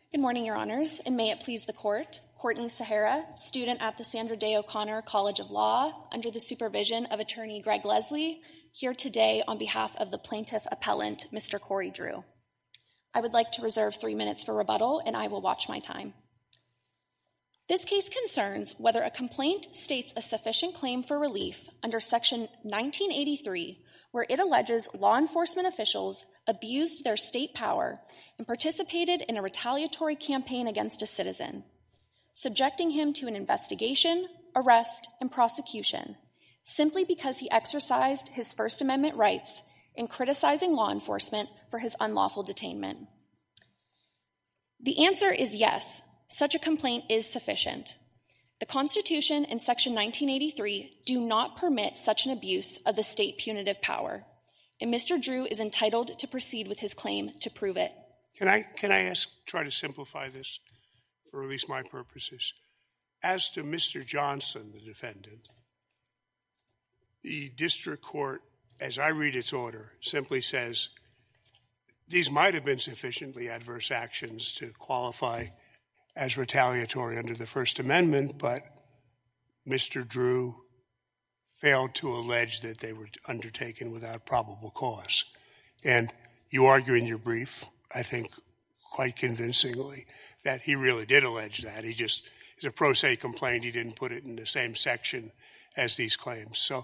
Good morning, Your Honors, and may it please the Court. Courtney Sahara, student at the Sandra Day O'Connor College of Law, under the supervision of Attorney Greg Leslie, here today on behalf of the plaintiff appellant, Mr. Corey Drew. I would like to reserve 3 minutes for rebuttal, and I will watch my time. This case concerns whether a complaint states a sufficient claim for relief under Section 1983, where it alleges law enforcement officials abused their state power and participated in a retaliatory campaign against a citizen, subjecting him to an investigation, arrest, and prosecution simply because he exercised his First Amendment rights in criticizing law enforcement for his unlawful detainment. The answer is yes, such a complaint is sufficient. The Constitution and Section 1983 do not permit such an abuse of the state punitive power, and Mr. Drew is entitled to proceed with his claim to prove it. Can I try to simplify this for at least my purposes? As to Mr. Johnson, the defendant, the district court, as I read its order, simply says these might have been sufficiently adverse actions to qualify as retaliatory under the First Amendment, but Mr. Drew failed to allege that they were undertaken without probable cause. And you argue in your brief, I think quite convincingly, that he really did allege that. He just is a pro se complaint. He didn't put it in the same section as these claims. So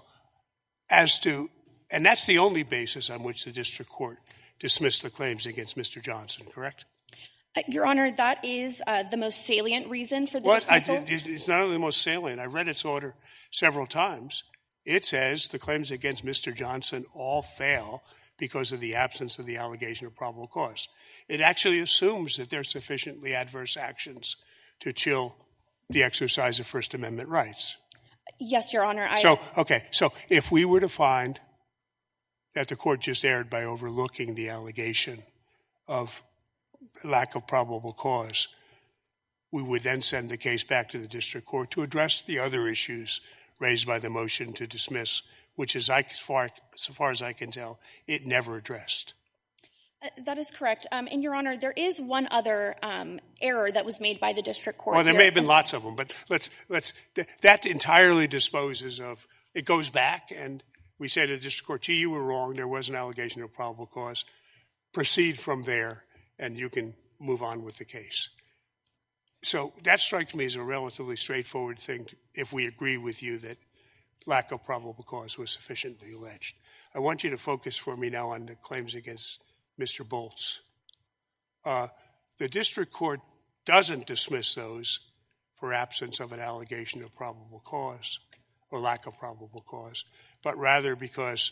and that's the only basis on which the district court dismissed the claims against Mr. Johnson, correct? Your Honor, that is the most salient reason for the dismissal. It's not only the most salient. I read its order several times. It says the claims against Mr. Johnson all fail because of the absence of the allegation of probable cause. It actually assumes that there's sufficiently adverse actions to chill the exercise of First Amendment rights. Yes, Your Honor. So if we were to find that the court just erred by overlooking the allegation of lack of probable cause, we would then send the case back to the district court to address the other issues raised by the motion to dismiss, which is, as far as I can tell, it never addressed. That is correct. And, Your Honor, there is one other error that was made by the district court. Well, there may have been lots of them, but that entirely disposes of – it goes back, and we say to the district court, gee, you were wrong. There was an allegation of probable cause. Proceed from there, and you can move on with the case. So that strikes me as a relatively straightforward thing if we agree with you that lack of probable cause was sufficiently alleged. I want you to focus for me now on the claims against Mr. Boltz. The district court doesn't dismiss those for absence of an allegation of probable cause or lack of probable cause, but rather because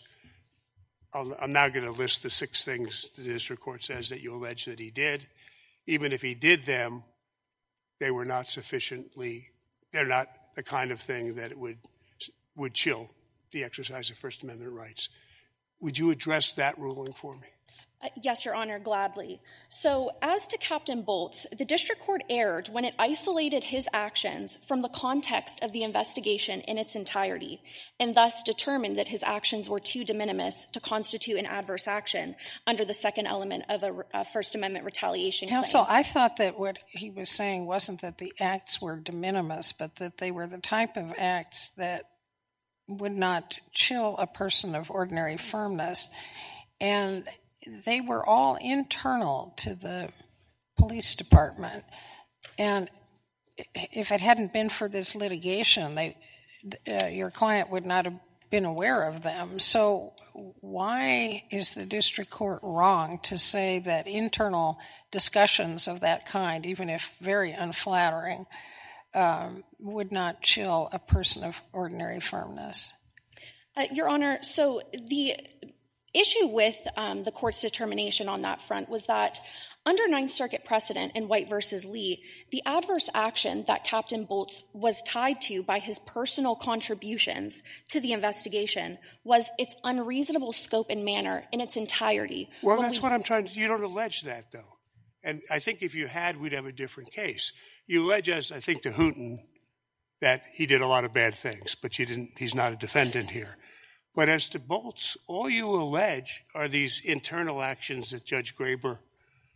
I'm now going to list the 6 things the district court says that you allege that he did. Even if he did them, they were not sufficiently – they're not the kind of thing that it would chill the exercise of First Amendment rights. Would you address that ruling for me? Yes, Your Honor, gladly. So as to Captain Boltz, the district court erred when it isolated his actions from the context of the investigation in its entirety and thus determined that his actions were too de minimis to constitute an adverse action under the second element of a First Amendment retaliation claim. Counsel, I thought that what he was saying wasn't that the acts were de minimis, but that they were the type of acts that would not chill a person of ordinary firmness. And they were all internal to the police department. And if it hadn't been for this litigation, your client would not have been aware of them. So why is the district court wrong to say that internal discussions of that kind, even if very unflattering, would not chill a person of ordinary firmness? Your Honor, so the issue with the court's determination on that front was that under Ninth Circuit precedent in White v. Lee, the adverse action that Captain Boltz was tied to by his personal contributions to the investigation was its unreasonable scope and manner in its entirety. Well, that's what I'm trying to – you don't allege that, though. And I think if you had, we'd have a different case. You allege, as I think to Hooten, that he did a lot of bad things, but you didn't – he's not a defendant here. But as to Boltz, all you allege are these internal actions that Judge Graber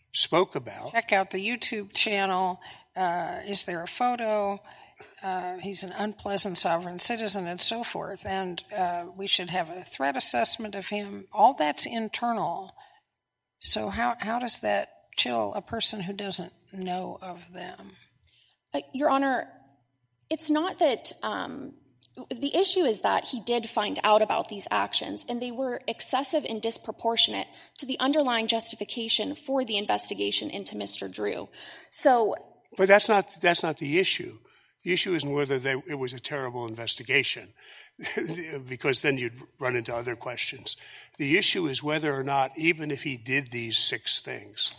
spoke about. Check out the YouTube channel. Is there a photo? He's an unpleasant sovereign citizen and so forth. And we should have a threat assessment of him. All that's internal. So how does that chill a person who doesn't know of them? Your Honor, it's not that the issue is that he did find out about these actions, and they were excessive and disproportionate to the underlying justification for the investigation into Mr. Drew. But that's not the issue. The issue isn't whether it was a terrible investigation, because then you'd run into other questions. The issue is whether or not, even if he did these 6 things,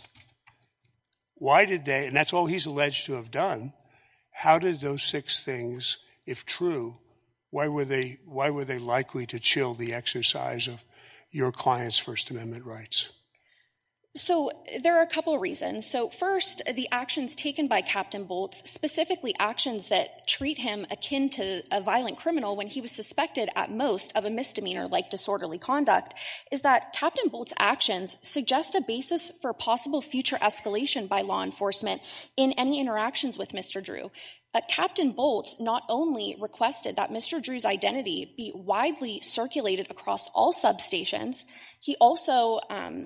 why did they, and that's all he's alleged to have done, how did those 6 things, if true, why were they likely to chill the exercise of your client's First Amendment rights? So there are a couple of reasons. So first, the actions taken by Captain Bolts, specifically actions that treat him akin to a violent criminal when he was suspected at most of a misdemeanor like disorderly conduct, is that Captain Bolts' actions suggest a basis for possible future escalation by law enforcement in any interactions with Mr. Drew. Captain Bolts not only requested that Mr. Drew's identity be widely circulated across all substations, he also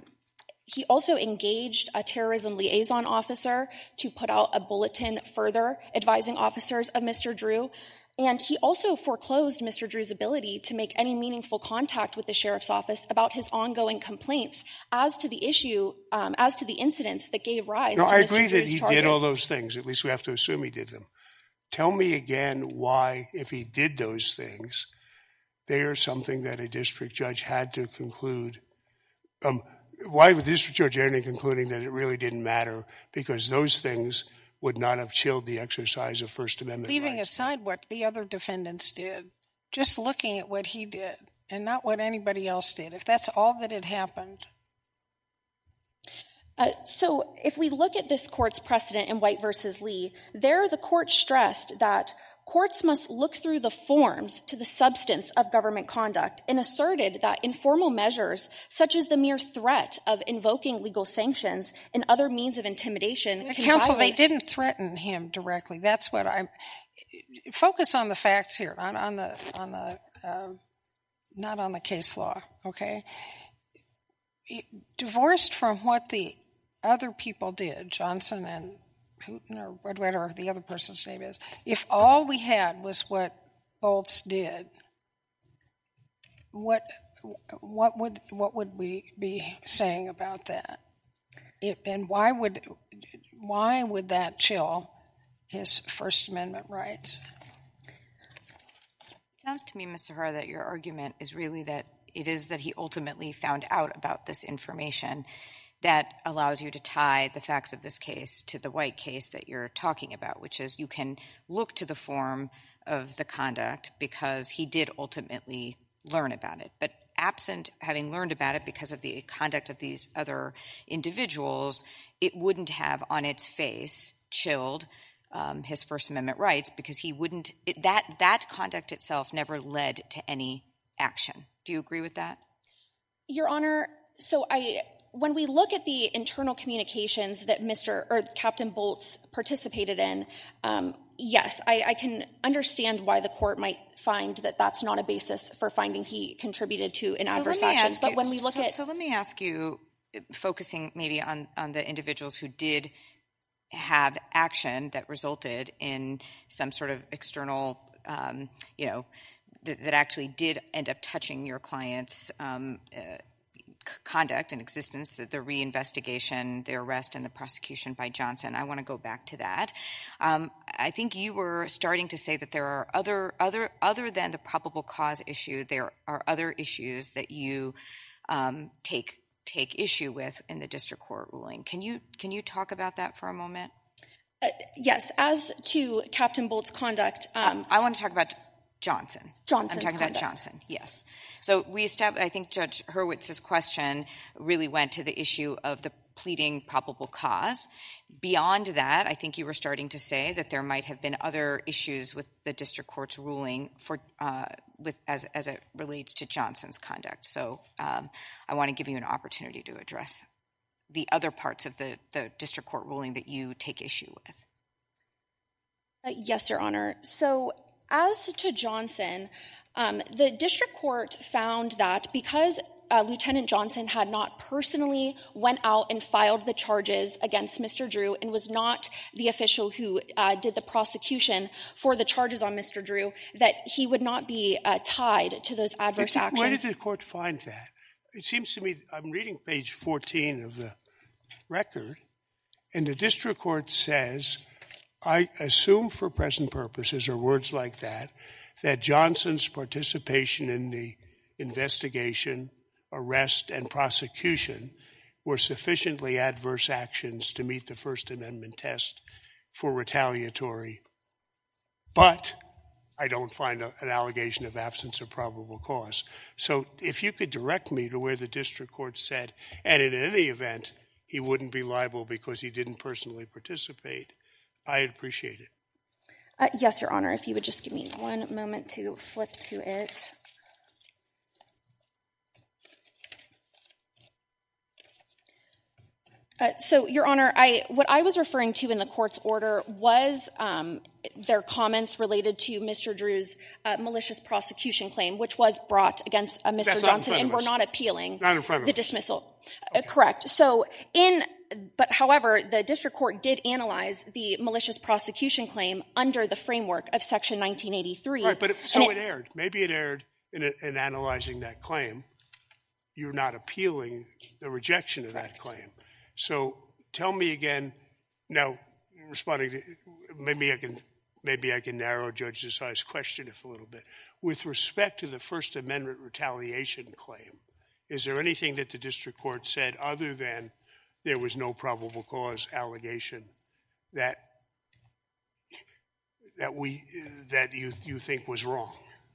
engaged a terrorism liaison officer to put out a bulletin further advising officers of Mr. Drew. And he also foreclosed Mr. Drew's ability to make any meaningful contact with the sheriff's office about his ongoing complaints as to the issue, as to the incidents that gave rise to Mr. Drew's charges. I agree that he did all those things. At least we have to assume he did them. Tell me again why, if he did those things, they are something that a district judge had to conclude. Why would the district judge end in concluding that it really didn't matter because those things would not have chilled the exercise of First Amendment rights? Leaving aside what the other defendants did, just looking at what he did and not what anybody else did, if that's all that had happened. So if we look at this court's precedent in White v. Lee, there the court stressed that courts must look through the forms to the substance of government conduct and asserted that informal measures, such as the mere threat of invoking legal sanctions and other means of intimidation, can Counsel, violate. They didn't threaten him directly. That's what I'm focus on the facts here, not on the case law. Okay, divorced from what the other people did, Johnson and Houghton or whatever the other person's name is, if all we had was what Bolts did, what would we be saying about that? And why would that chill his First Amendment rights? It sounds to me, Ms. Sahara, that your argument is really that it is that he ultimately found out about this information that allows you to tie the facts of this case to the White case that you're talking about, which is you can look to the form of the conduct because he did ultimately learn about it. But absent having learned about it because of the conduct of these other individuals, it wouldn't have on its face chilled his First Amendment rights because he wouldn't – that conduct itself never led to any action. Do you agree with that? Your Honor, so when we look at the internal communications that Captain Bolts participated in, yes, I can understand why the court might find that that's not a basis for finding he contributed to an adverse action. But when we look at – So let me ask you, focusing maybe on the individuals who did have action that resulted in some sort of external, that actually did end up touching your client's conduct and existence, the reinvestigation, the arrest, and the prosecution by Johnson. I want to go back to that. I think you were starting to say that there are other than the probable cause issue, there are other issues that you take issue with in the district court ruling. Can you talk about that for a moment? Yes. As to Captain Bolt's conduct, I want to talk about Johnson. Johnson's I'm talking conduct. about Johnson, yes. So I think Judge Hurwitz's question really went to the issue of the pleading probable cause. Beyond that, I think you were starting to say that there might have been other issues with the district court's ruling as it relates to Johnson's conduct. So I want to give you an opportunity to address the other parts of the district court ruling that you take issue with. Yes, Your Honor. So as to Johnson, the district court found that because Lieutenant Johnson had not personally went out and filed the charges against Mr. Drew and was not the official who did the prosecution for the charges on Mr. Drew, that he would not be tied to those adverse actions. Where did the court find that? It seems to me, I'm reading page 14 of the record, and the district court says, I assume for present purposes, or words like that Johnson's participation in the investigation, arrest, and prosecution were sufficiently adverse actions to meet the First Amendment test for retaliatory. But I don't find an allegation of absence of probable cause. So if you could direct me to where the district court said, and in any event, he wouldn't be liable because he didn't personally participate, I'd appreciate it. Yes, Your Honor. If you would just give me one moment to flip to it. So, Your Honor, what I was referring to in the court's order was their comments related to Mr. Drew's malicious prosecution claim, which was brought against Mr. Johnson, and we're not appealing the dismissal. Okay. Correct. So, however, the district court did analyze the malicious prosecution claim under the framework of Section 1983. Right, but it erred. Maybe it erred in analyzing that claim. You're not appealing the rejection of that claim. So tell me again, now responding to, maybe I can narrow Judge Desai's question a little bit. With respect to the First Amendment retaliation claim, is there anything that the district court said other than there was no probable cause allegation that you think was wrong?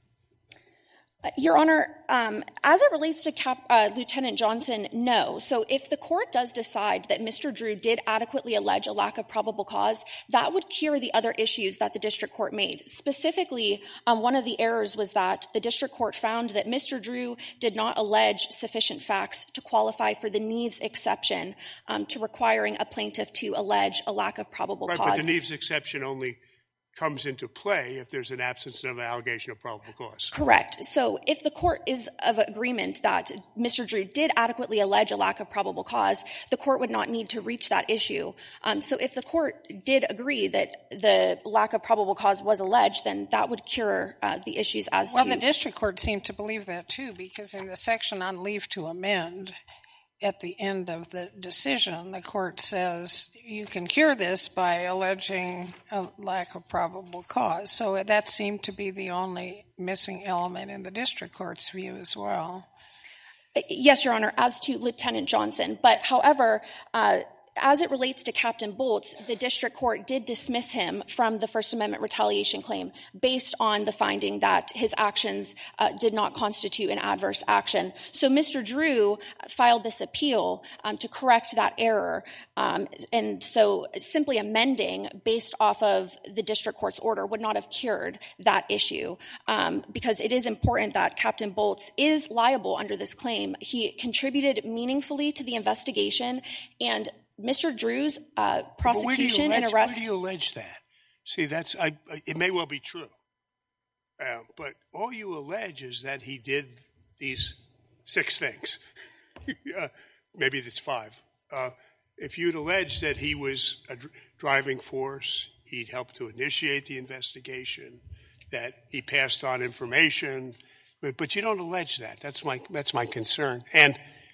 Your Honor, as it relates to Lieutenant Johnson, no. So if the court does decide that Mr. Drew did adequately allege a lack of probable cause, that would cure the other issues that the district court made. Specifically, one of the errors was that the district court found that Mr. Drew did not allege sufficient facts to qualify for the Neves exception to requiring a plaintiff to allege a lack of probable cause. Right, but the Neves exception only comes into play if there's an absence of an allegation of probable cause. Correct. So if the court is of agreement that Mr. Drew did adequately allege a lack of probable cause, the court would not need to reach that issue. So if the court did agree that the lack of probable cause was alleged, then that would cure the issues as Well, the district court seemed to believe that, too, because in the section on leave to amend, at the end of the decision, the court says you can cure this by alleging a lack of probable cause. So that seemed to be the only missing element in the district court's view as well. Yes, Your Honor, as to Lieutenant Johnson. But, however, as it relates to Captain Bolts, the district court did dismiss him from the First Amendment retaliation claim based on the finding that his actions did not constitute an adverse action. So Mr. Drew filed this appeal to correct that error. And so simply amending based off of the district court's order would not have cured that issue because it is important that Captain Bolts is liable under this claim. He contributed meaningfully to the investigation, and Mr. Drew's prosecution and arrest. Where do you allege that? See, it may well be true, but all you allege is that he did these 6 things. Maybe it's 5. If you'd allege that he was a driving force, he'd helped to initiate the investigation, that he passed on information, but you don't allege that. That's my concern. And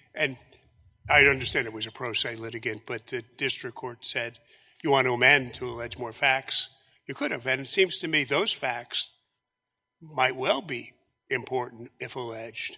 I understand it was a pro se litigant, but the district court said, you want to amend to allege more facts? You could have. And it seems to me those facts might well be important if alleged.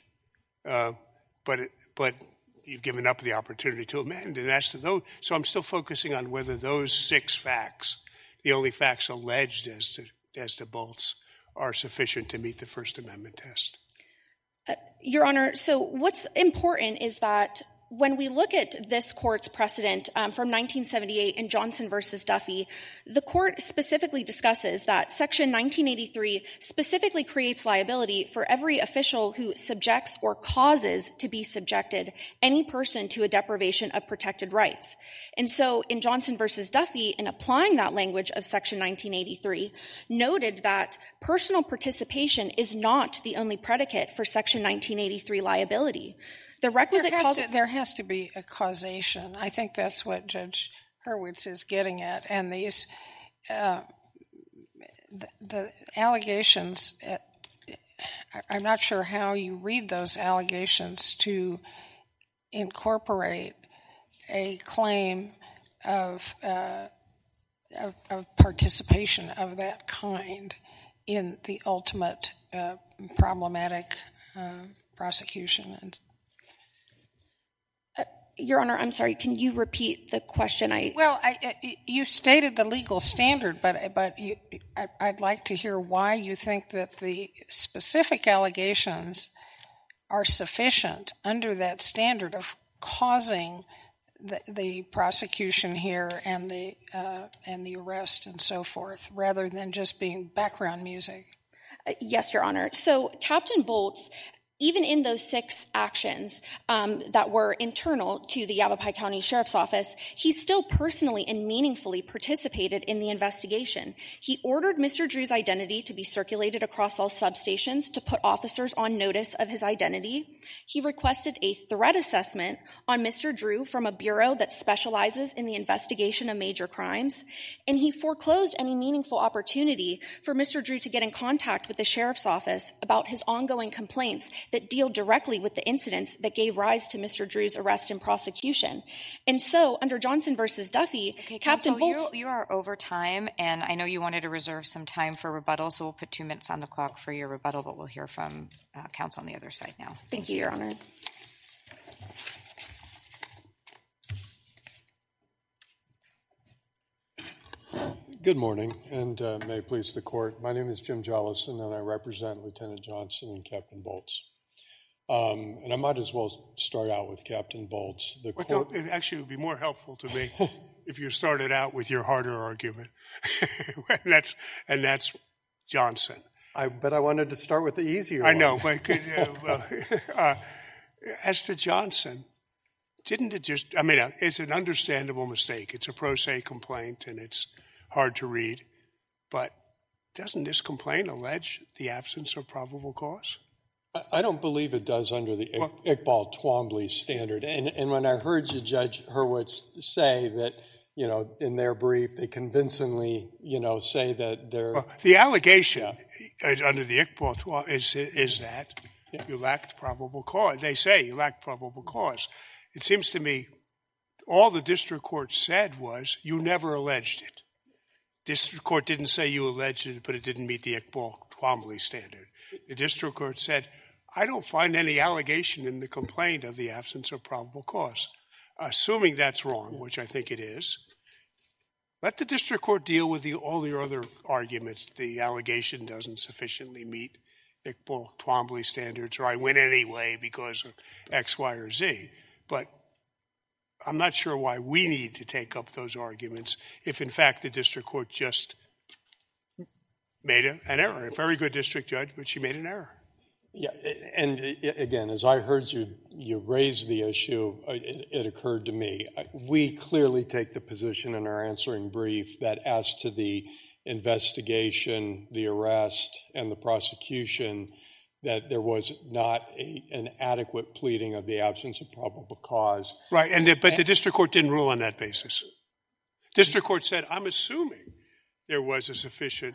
But you've given up the opportunity to amend. And as to those, so I'm still focusing on whether those 6 facts, the only facts alleged as to Bolts, are sufficient to meet the First Amendment test. Your Honor, so what's important is that when we look at this court's precedent from 1978 in Johnson versus Duffy, the court specifically discusses that Section 1983 specifically creates liability for every official who subjects or causes to be subjected any person to a deprivation of protected rights. And so in Johnson versus Duffy, in applying that language of Section 1983, noted that personal participation is not the only predicate for Section 1983 liability. The requisite there has to be a causation. I think that's what Judge Hurwitz is getting at. And these the allegations, I'm not sure how you read those allegations to incorporate a claim of participation of that kind in the ultimate problematic prosecution. Your Honor, I'm sorry. Can you repeat the question? Well, you stated the legal standard, but I'd like to hear why you think that the specific allegations are sufficient under that standard of causing the prosecution here and the arrest and so forth, rather than just being background music. Yes, Your Honor. So Captain Bolts, even in those 6 actions that were internal to the Yavapai County Sheriff's Office, he still personally and meaningfully participated in the investigation. He ordered Mr. Drew's identity to be circulated across all substations to put officers on notice of his identity. He requested a threat assessment on Mr. Drew from a bureau that specializes in the investigation of major crimes, and he foreclosed any meaningful opportunity for Mr. Drew to get in contact with the Sheriff's Office about his ongoing complaints that deal directly with the incidents that gave rise to Mr. Drew's arrest and prosecution. And so, under Johnson versus Duffy, Captain Bolts... You are over time, and I know you wanted to reserve some time for rebuttal, so we'll put 2 minutes on the clock for your rebuttal, but we'll hear from counsel on the other side now. Thank you, Your Honor. Good morning, and may it please the Court. My name is Jim Jellison, and I represent Lieutenant Johnson and Captain Bolts. And I might as well start out with Captain Bolts. It actually would be more helpful to me if you started out with your harder argument, and that's Johnson. But I wanted to start with the easier I one. know, but as to Johnson, didn't it just, it's an understandable mistake. It's a pro se complaint, and it's hard to read. But doesn't this complaint allege the absence of probable cause? I don't believe it does under the Iqbal Twombly standard. And when I heard you, Judge Hurwitz, say that, in their brief, they convincingly, say that they're... Well, the allegation under the Iqbal Twombly is that you lacked probable cause. They say you lacked probable cause. It seems to me all the district court said was you never alleged it. District court didn't say you alleged it, but it didn't meet the Iqbal Twombly standard. The district court said, I don't find any allegation in the complaint of the absence of probable cause. Assuming that's wrong, which I think it is, let the district court deal with all the other arguments. The allegation doesn't sufficiently meet Iqbal Twombly standards, or I win anyway because of X, Y, or Z. But I'm not sure why we need to take up those arguments if, in fact, the district court just made an error. A very good district judge, but she made an error. Yeah, and again, as I heard you raise the issue, it occurred to me. We clearly take the position in our answering brief that as to the investigation, the arrest, and the prosecution, that there was not an adequate pleading of the absence of probable cause. Right, but the district court didn't rule on that basis. District court said, I'm assuming there was a sufficient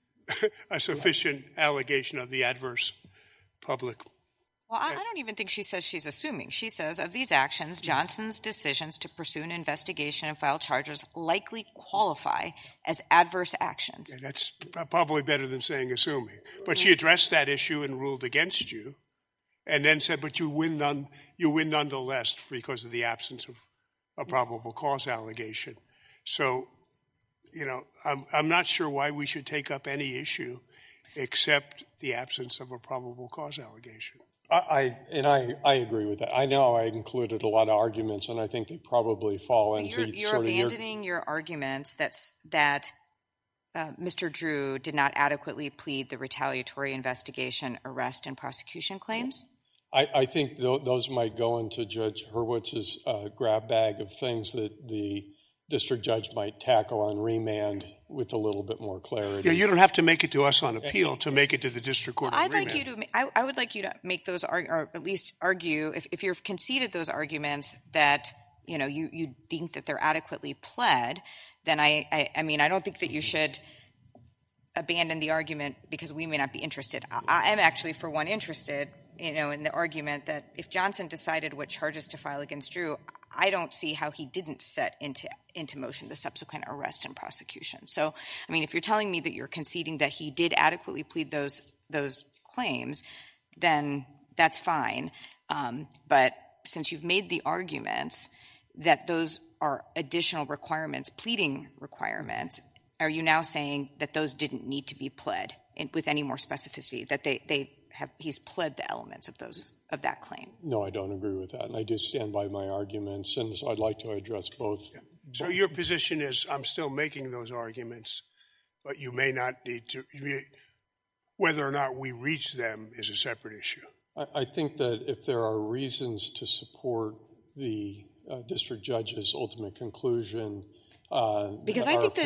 allegation of the adverse public. Well, I don't even think she says she's assuming. She says, of these actions, Johnson's decisions to pursue an investigation and file charges likely qualify as adverse actions. Yeah, that's probably better than saying assuming. But she addressed that issue and ruled against you, and then said, but you win nonetheless because of the absence of a probable cause allegation. So, I'm not sure why we should take up any issue except the absence of a probable cause allegation. I agree with that. I know I included a lot of arguments, and I think they probably fall into you're abandoning your arguments that Mr. Drew did not adequately plead the retaliatory investigation, arrest, and prosecution claims? I think those might go into Judge Hurwitz's grab bag of things that the district judge might tackle on remand with a little bit more clarity. Yeah, you don't have to make it to us on appeal to make it to the district court. I would like you to make those, or at least argue, if you've conceded those arguments that you think that they're adequately pled, then I mean I don't think that you should abandon the argument because we may not be interested. I am actually, for one, interested, in the argument that if Johnson decided what charges to file against Drew, I don't see how he didn't set into motion the subsequent arrest and prosecution. So, I mean, if you're telling me that you're conceding that he did adequately plead those claims, then that's fine. But since you've made the arguments that those are additional requirements, pleading requirements, are you now saying that those didn't need to be pled with any more specificity, that he's pled the elements of that claim? No, I don't agree with that, and I do stand by my arguments, and so I'd like to address both. So your position is I'm still making those arguments, but you may not need to. Whether or not we reach them is a separate issue. I think that if there are reasons to support the district judge's ultimate conclusion, because I think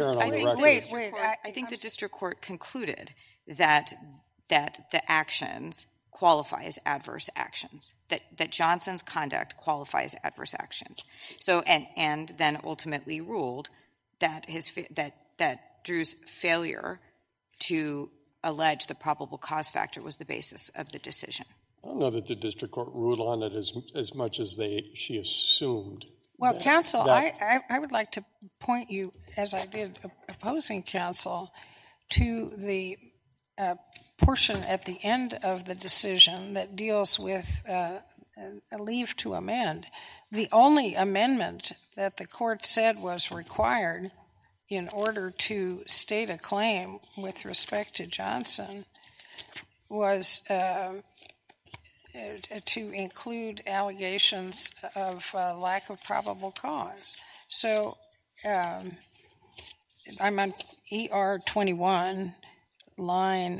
the district court concluded that the actions qualify as adverse actions, that Johnson's conduct qualifies as adverse actions. So and then ultimately ruled that that Drew's failure to allege the probable cause factor was the basis of the decision. I don't know that the district court ruled on it as much as she assumed. Well, counsel, I would like to point you, as I did opposing counsel, to the portion at the end of the decision that deals with a leave to amend. The only amendment that the court said was required in order to state a claim with respect to Johnson was to include allegations of lack of probable cause. So I'm on ER 21, line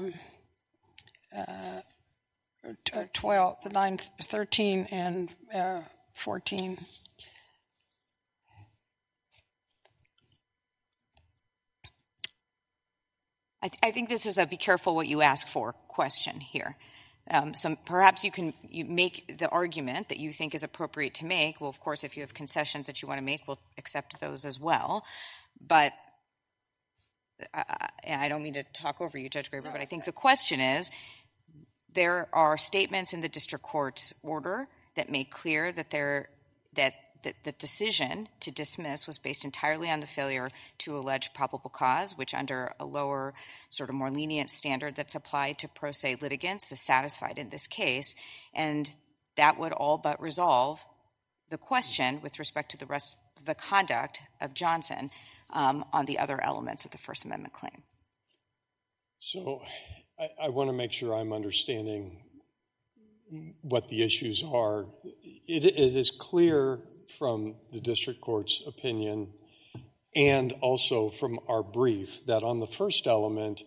12, line 13 and 14. I think this is a be careful what you ask for question here. So perhaps you make the argument that you think is appropriate to make. Well, of course, if you have concessions that you want to make, we'll accept those as well. But I don't mean to talk over you, Judge Graber, but I think the question is, there are statements in the district court's order that make clear that the decision to dismiss was based entirely on the failure to allege probable cause, which under a lower, sort of more lenient standard that's applied to pro se litigants is satisfied in this case. And that would all but resolve the question with respect to the rest of the conduct of Johnson on the other elements of the First Amendment claim. So I want to make sure I'm understanding what the issues are. It is clear from the district court's opinion and also from our brief that on the first element,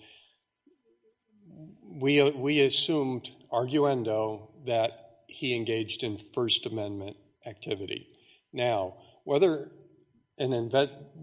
we assumed arguendo that he engaged in First Amendment activity. Now, and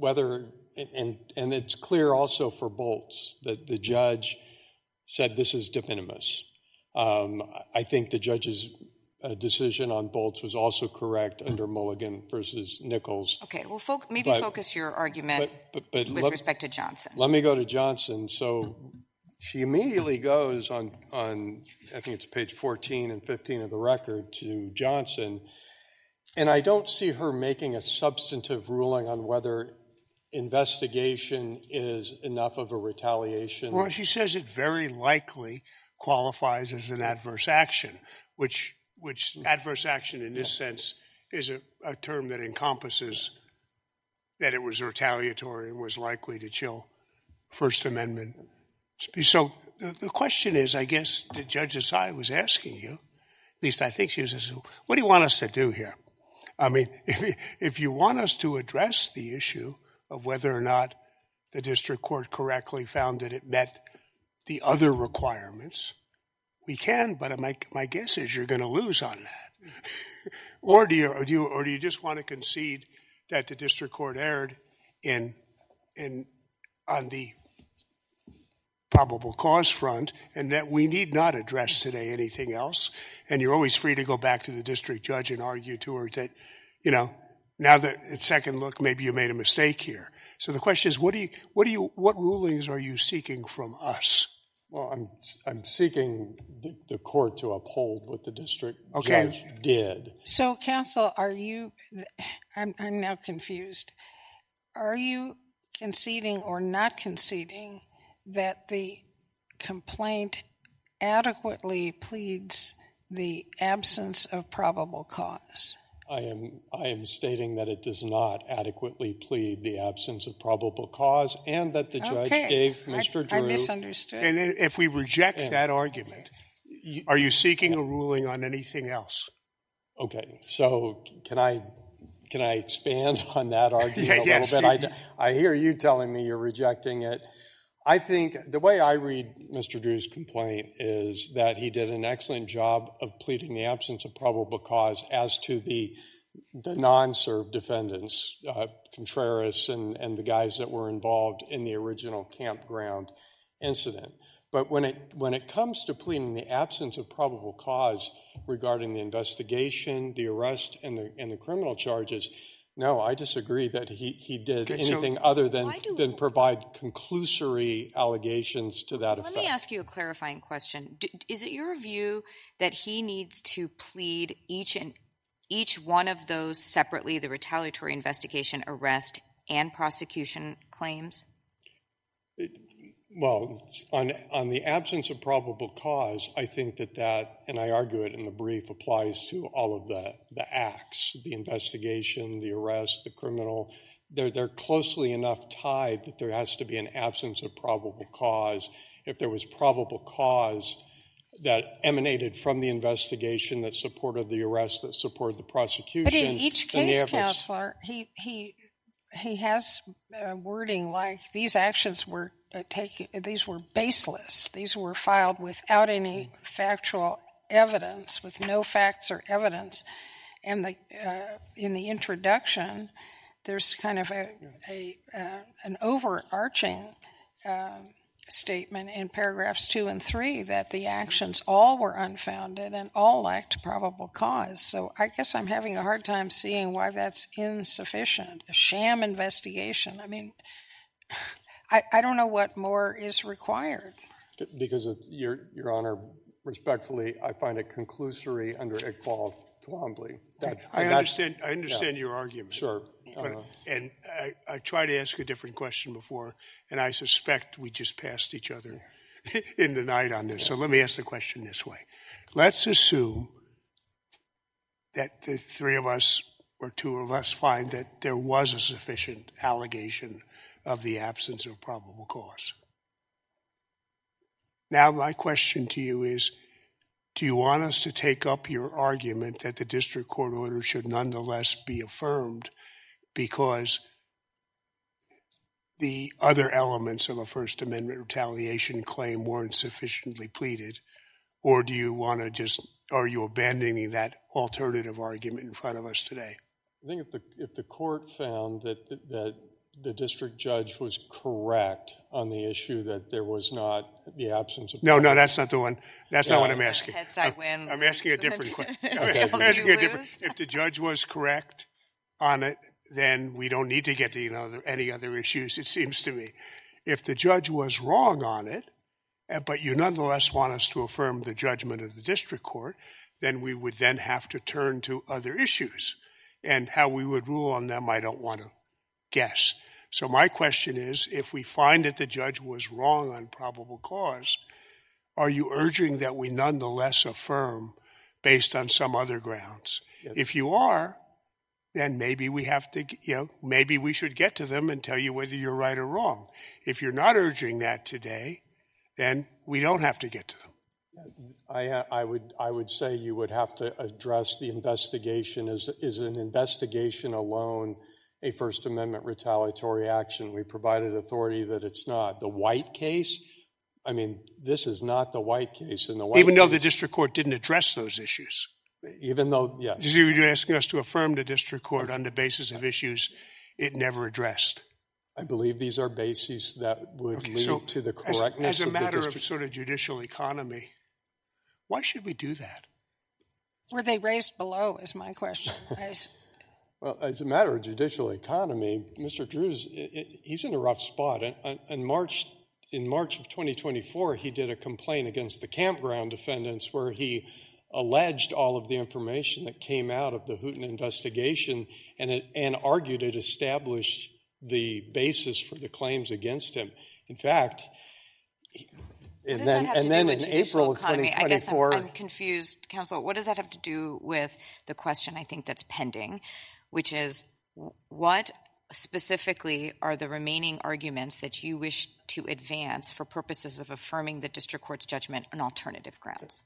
it's clear also for Boltz that the judge said this is de minimis. I think the judge's decision on Boltz was also correct under Mulligan versus Nichols. Okay, well, focus your argument with respect to Johnson. Let me go to Johnson. So she immediately goes on I think it's page 14 and 15 of the record to Johnson, and I don't see her making a substantive ruling on whether investigation is enough of a retaliation. Well, she says it very likely qualifies as an adverse action, which adverse action in this sense is a term that encompasses that it was retaliatory and was likely to chill First Amendment. So the question is, I guess, the Judge Asai was asking you, least I think she was, what do you want us to do here? I mean, if you want us to address the issue of whether or not the district court correctly found that it met the other requirements, we can, but my guess is you're going to lose on that. Or do you just want to concede that the district court erred on the probable cause front, and that we need not address today anything else? And you're always free to go back to the district judge and argue to her that, now that at second look, maybe you made a mistake here. So the question is, what rulings are you seeking from us? Well, I'm seeking the court to uphold what the district judge did. So, counsel, I'm now confused. Are you conceding or not conceding that the complaint adequately pleads the absence of probable cause? I am stating that it does not adequately plead the absence of probable cause, and that the judge gave Mr. Drew. I misunderstood. And if we reject that argument, are you seeking a ruling on anything else? Okay, so can I expand on that argument a little bit? I hear you telling me you're rejecting it. I think the way I read Mr. Drew's complaint is that he did an excellent job of pleading the absence of probable cause as to the non-served defendants, Contreras and the guys that were involved in the original campground incident. But when it comes to pleading the absence of probable cause regarding the investigation, the arrest, and the criminal charges, no, I disagree that he did anything other than provide conclusory allegations to that effect. Let me ask you a clarifying question. Is it your view that he needs to plead each one of those separately, the retaliatory investigation, arrest, and prosecution claims? Well, on the absence of probable cause, I think that, and I argue it in the brief, applies to all of the acts, the investigation, the arrest, the criminal. They're closely enough tied that there has to be an absence of probable cause. If there was probable cause that emanated from the investigation that supported the arrest, that supported the prosecution. But in each case, Counselor, he has wording like these actions were these were baseless. These were filed without any factual evidence, with no facts or evidence. And in the introduction, there's kind of an overarching statement in paragraphs 2 and 3 that the actions all were unfounded and all lacked probable cause. So I guess I'm having a hard time seeing why that's insufficient. A sham investigation. I mean, I don't know what more is required. Because, Your Honor, respectfully, I find it conclusory under Iqbal Twombly. I understand your argument. Sure. And I tried to ask a different question before, and I suspect we just passed each other in the night on this. So let me ask the question this way. Let's assume that the three of us or two of us find that there was a sufficient allegation of the absence of probable cause. Now my question to you is, do you want us to take up your argument that the district court order should nonetheless be affirmed because the other elements of a First Amendment retaliation claim weren't sufficiently pleaded? Or do you want to are you abandoning that alternative argument in front of us today? I think if the court found that the district judge was correct on the issue that there was not the absence of... No, that's not the one. That's not what I'm asking. I'm asking a different question. If the judge was correct on it, then we don't need to get to any other issues, it seems to me. If the judge was wrong on it, but you nonetheless want us to affirm the judgment of the district court, then we would then have to turn to other issues. And how we would rule on them, I don't want to guess. So my question is, if we find that the judge was wrong on probable cause, are you urging that we nonetheless affirm based on some other grounds? Yes. If you are, then maybe we have to, maybe we should get to them and tell you whether you're right or wrong. If you're not urging that today, then we don't have to get to them. I would say you would have to address the investigation. Is an investigation alone a First Amendment retaliatory action? We provided authority that it's not. The White case, I mean, this is not the White case. In the White Even though case, the district court didn't address those issues. even though, yes. So you're asking us to affirm the district court on the basis of issues it never addressed. I believe these are bases that would lead to the correctness as a of the matter district. of sort of judicial economy, why should we do that? Were they raised below is my question. Well, as a matter of judicial economy, Mr. Drews, he's in a rough spot. In March of 2024, he did a complaint against the campground defendants where he alleged all of the information that came out of the Houghton investigation and argued it established the basis for the claims against him. In fact, and then in April of 2024, I guess I'm confused, counsel. What does that have to do with the question I think that's pending, which is what specifically are the remaining arguments that you wish to advance for purposes of affirming the district court's judgment on alternative grounds?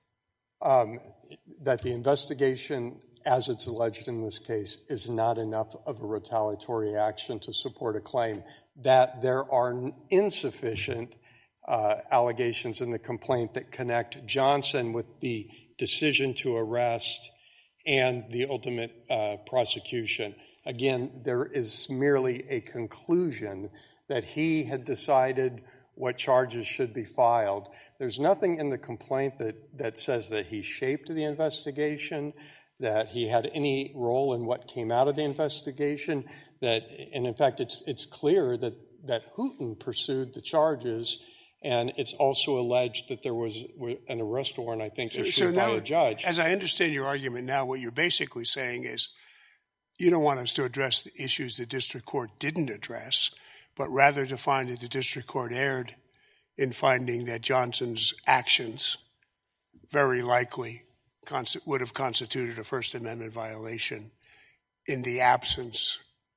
That the investigation, as it's alleged in this case, is not enough of a retaliatory action to support a claim, that there are insufficient allegations in the complaint that connect Johnson with the decision to arrest and the ultimate prosecution. Again, there is merely a conclusion that he had decided what charges should be filed. There's nothing in the complaint that says that he shaped the investigation, that he had any role in what came out of the investigation, and in fact, it's clear that Houghton pursued the charges, and it's also alleged that there was an arrest warrant, I think, issued by a judge. As I understand your argument now, what you're basically saying is you don't want us to address the issues the district court didn't address, but rather to find that the district court erred in finding that Johnson's actions very likely would have constituted a First Amendment violation in the absence,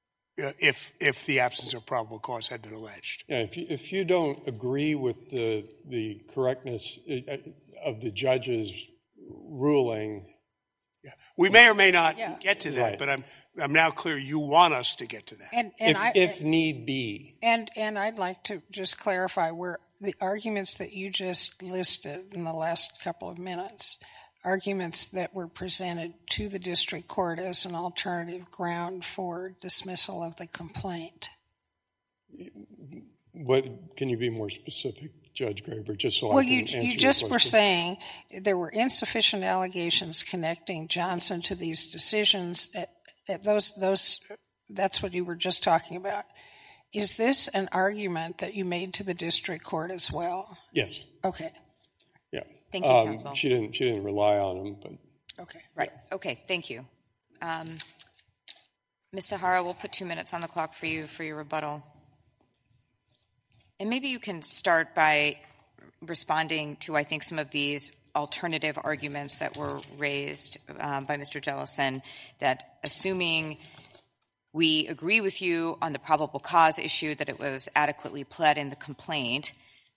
if the absence of probable cause had been alleged. Yeah, if you don't agree with the correctness of the judge's ruling, we may or may not get to that, right. But I'm now clear you want us to get to that. If need be. And I'd like to just clarify where the arguments that you just listed in the last couple of minutes, arguments that were presented to the district court as an alternative ground for dismissal of the complaint. Can you be more specific, Judge Graber, just so well, I can answer you just your were question? saying there were insufficient allegations connecting Johnson to these decisions. That's what you were just talking about. Is this an argument that you made to the district court as well? Yes. Okay. Yeah. Thank you, counsel. She didn't rely on him, but Okay. Right. Okay. Thank you. Ms. Sahara, we'll put 2 minutes on the clock for you for your rebuttal. And maybe you can start by responding to, I think, some of these alternative arguments that were raised by Mr. Jellison, that assuming we agree with you on the probable cause issue, that it was adequately pled in the complaint,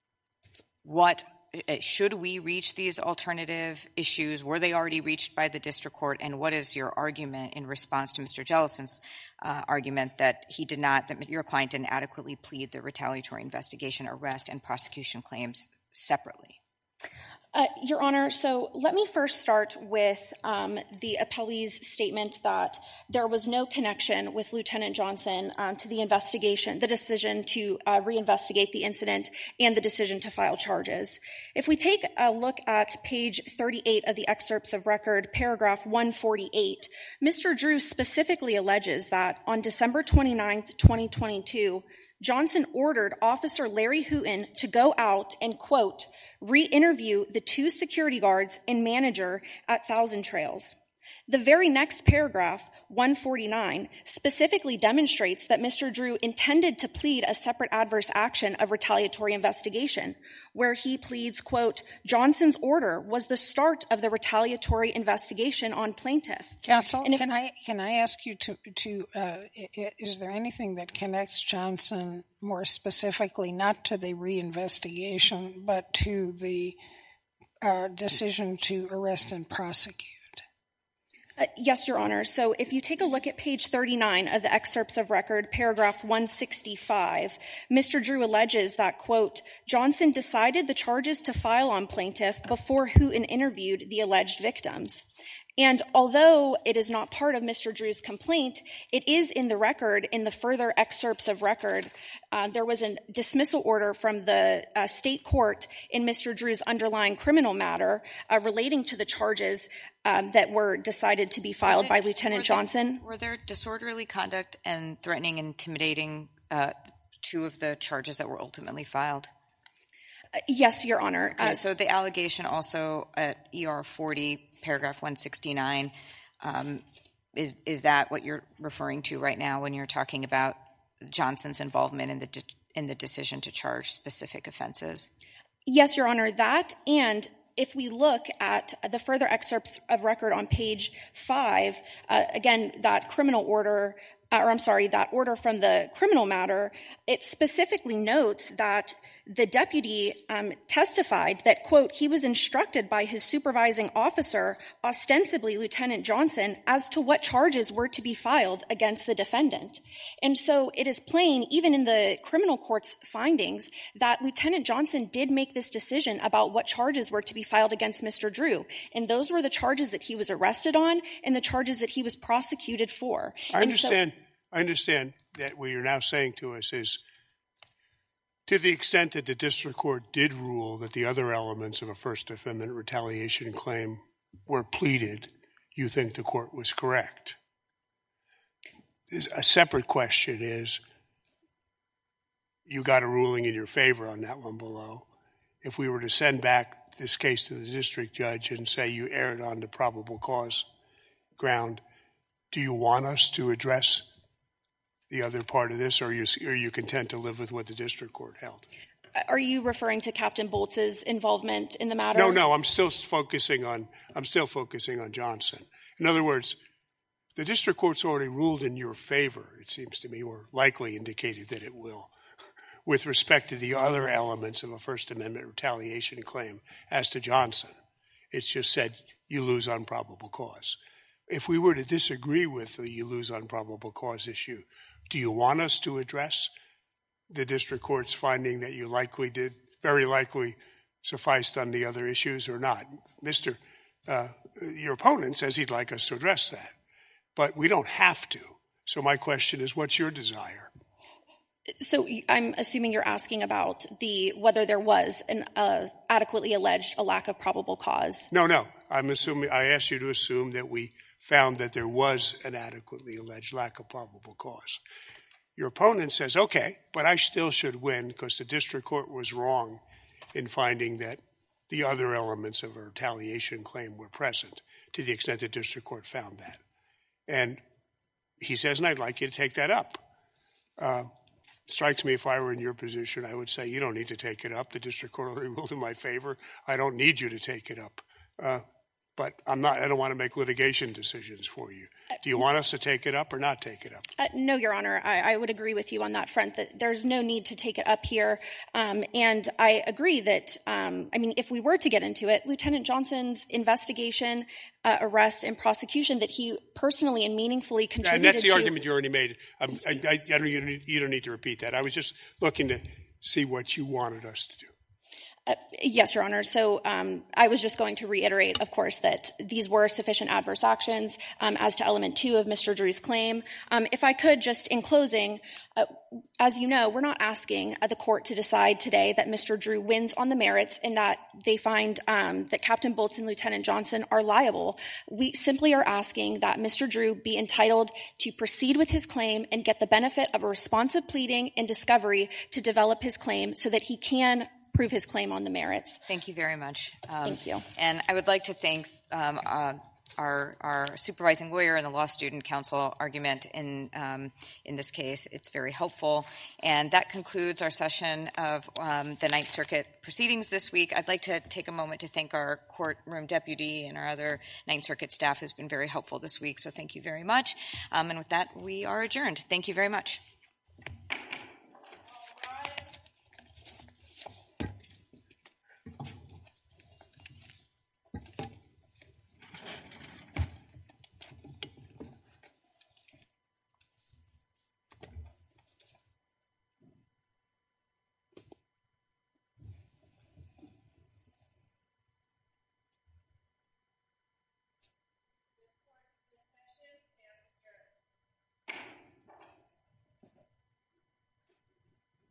should we reach these alternative issues? Were they already reached by the district court? And what is your argument in response to Mr. Jellison's argument that that your client didn't adequately plead the retaliatory investigation, arrest, and prosecution claims separately? Your Honor, so let me first start with the appellee's statement that there was no connection with Lieutenant Johnson to the investigation, the decision to reinvestigate the incident, and the decision to file charges. If we take a look at page 38 of the excerpts of record, paragraph 148, Mr. Drew specifically alleges that on December 29th, 2022, Johnson ordered Officer Larry Houghton to go out and, quote, re-interview the 2 security guards and manager at Thousand Trails. The very next paragraph, 149, specifically demonstrates that Mr. Drew intended to plead a separate adverse action of retaliatory investigation, where he pleads, quote, Johnson's order was the start of the retaliatory investigation on plaintiff. Counsel, can I ask you is there anything that connects Johnson more specifically, not to the reinvestigation, but to the decision to arrest and prosecute? Yes, Your Honor. So if you take a look at page 39 of the excerpts of record, paragraph 165, Mr. Drew alleges that, quote, Johnson decided the charges to file on plaintiff before Hooten interviewed the alleged victims. And although it is not part of Mr. Drew's complaint, it is in the record, in the further excerpts of record. There was a dismissal order from the state court in Mr. Drew's underlying criminal matter relating to the charges that were decided to be filed by Lieutenant Johnson. Were there disorderly conduct and threatening and intimidating two of the charges that were ultimately filed? Yes, Your Honor. Okay, so the allegation also at ER 40, paragraph 169, is that what you're referring to right now when you're talking about Johnson's involvement in the decision to charge specific offenses? Yes, Your Honor, that, and if we look at the further excerpts of record on page 5, again, that criminal order, that order from the criminal matter, it specifically notes that the deputy testified that, quote, he was instructed by his supervising officer, ostensibly Lieutenant Johnson, as to what charges were to be filed against the defendant. And so it is plain, even in the criminal court's findings, that Lieutenant Johnson did make this decision about what charges were to be filed against Mr. Drew. And those were the charges that he was arrested on and the charges that he was prosecuted for. I understand that what you're now saying to us is, to the extent that the district court did rule that the other elements of a First Amendment retaliation claim were pleaded, you think the court was correct. A separate question is, you got a ruling in your favor on that one below. If we were to send back this case to the district judge and say you erred on the probable cause ground, do you want us to address the other part of this, or are you content to live with what the district court held? Are you referring to Captain Boltz's involvement in the matter? No, I'm still focusing on Johnson. In other words, the district court's already ruled in your favor, it seems to me, or likely indicated that it will, with respect to the other elements of a First Amendment retaliation claim as to Johnson. It's just said you lose on probable cause. If we were to disagree with the you lose on probable cause issue, do you want us to address the district court's finding that you likely did, very likely sufficed on the other issues or not? Your opponent says he'd like us to address that, but we don't have to. So my question is, what's your desire? So I'm assuming you're asking about whether there was an adequately alleged a lack of probable cause. No. I asked you to assume that we found that there was an adequately alleged lack of probable cause. Your opponent says, okay, but I still should win because the district court was wrong in finding that the other elements of a retaliation claim were present, to the extent the district court found that. And he says, and I'd like you to take that up. Strikes me if I were in your position, I would say, you don't need to take it up. The district court already ruled in my favor. I don't need you to take it up. But I don't want to make litigation decisions for you. Do you want us to take it up or not take it up? No, Your Honor. I would agree with you on that front, that there's no need to take it up here. And I agree that, if we were to get into it, Lieutenant Johnson's investigation, arrest, and prosecution that he personally and meaningfully contributed to. And that's the argument you already made. You don't need to repeat that. I was just looking to see what you wanted us to do. Yes, Your Honor. So I was just going to reiterate, of course, that these were sufficient adverse actions as to element 2 of Mr. Drew's claim. If I could, just in closing, as you know, we're not asking the court to decide today that Mr. Drew wins on the merits and that they find that Captain Boltz and Lieutenant Johnson are liable. We simply are asking that Mr. Drew be entitled to proceed with his claim and get the benefit of a responsive pleading and discovery to develop his claim so that he can prove his claim on the merits. Thank you very much. Thank you. And I would like to thank our supervising lawyer and the law student counsel argument in this case. It's very helpful. And that concludes our session of the Ninth Circuit proceedings this week. I'd like to take a moment to thank our courtroom deputy and our other Ninth Circuit staff who's been very helpful this week. So thank you very much. And with that, we are adjourned. Thank you very much.